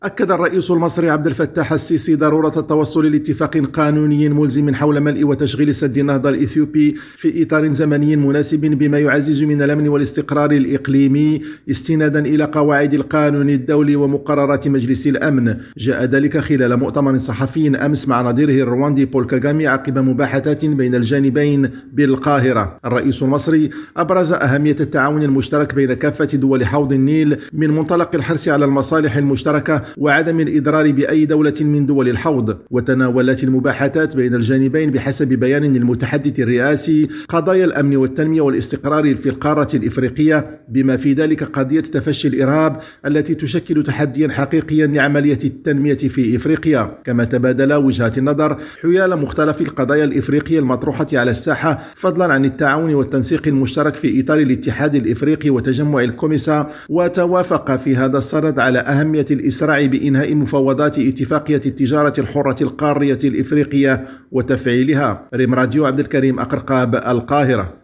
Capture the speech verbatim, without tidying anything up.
أكد الرئيس المصري عبد الفتاح السيسي ضرورة التوصل لاتفاق قانوني ملزم حول ملء وتشغيل سد النهضة الإثيوبي في إطار زمني مناسب بما يعزز من الأمن والاستقرار الإقليمي استنادا إلى قواعد القانون الدولي ومقررات مجلس الأمن. جاء ذلك خلال مؤتمر صحفي أمس مع نظيره الرواندي بول كاغامي عقب مباحثات بين الجانبين بالقاهرة. الرئيس المصري أبرز أهمية التعاون المشترك بين كافة دول حوض النيل من منطلق الحرص على المصالح المشتركة وعدم الإضرار بأي دولة من دول الحوض. وتناولت المباحثات بين الجانبين بحسب بيان للمتحدث الرئاسي قضايا الأمن والتنمية والاستقرار في القارة الإفريقية، بما في ذلك قضية تفشي الإرهاب التي تشكل تحديا حقيقيا لعملية التنمية في إفريقيا. كما تبادل وجهات النظر حيال مختلف القضايا الإفريقية المطروحة على الساحة، فضلا عن التعاون والتنسيق المشترك في إطار الاتحاد الإفريقي وتجمع الكوميسا. وتوافق في هذا الصدد على أهمية الإسراع بإنهاء مفاوضات اتفاقية التجارة الحرة القارية الإفريقية وتفعيلها. ريم راديو، عبد الكريم أقرقاب، القاهرة.